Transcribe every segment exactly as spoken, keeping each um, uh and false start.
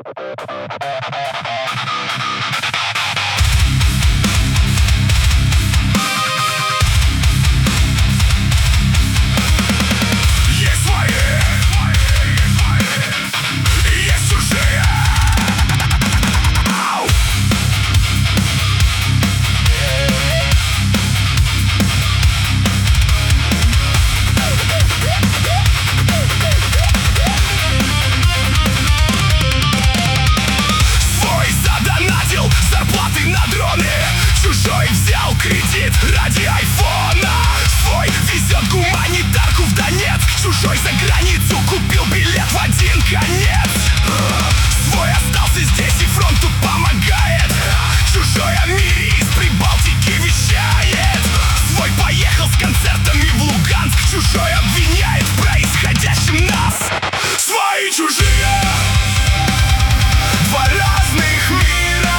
Чужой взял кредит ради айфона. Свой везет гуманитарку в Донецк. Чужой за границу купил билет в один конец. Свой остался здесь и фронту помогает. Чужой о мире из Прибалтики вещает. Свой поехал с концертами в Луганск. Чужой обвиняет в происходящем нас. Свои чужие, два разных мира.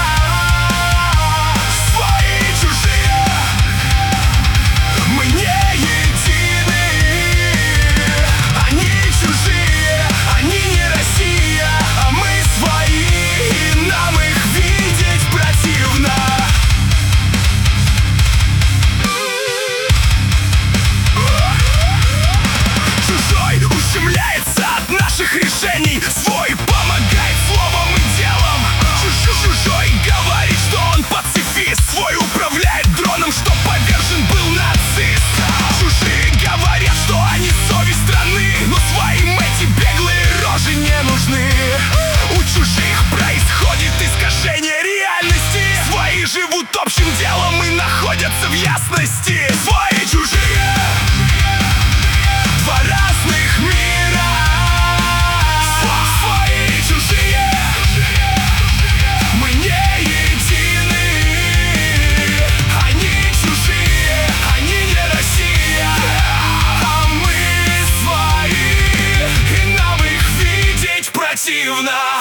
Решений. Свой помогает словом и делом. Чужой говорит, что он пацифист. Свой управляет дроном, что повержен был нацист. Чужие говорят, что они совесть страны, но своим эти беглые рожи не нужны. У чужих происходит искажение реальности. Свои живут общим делом и находятся в ясности. Свои чужие, два разных мира. Противно.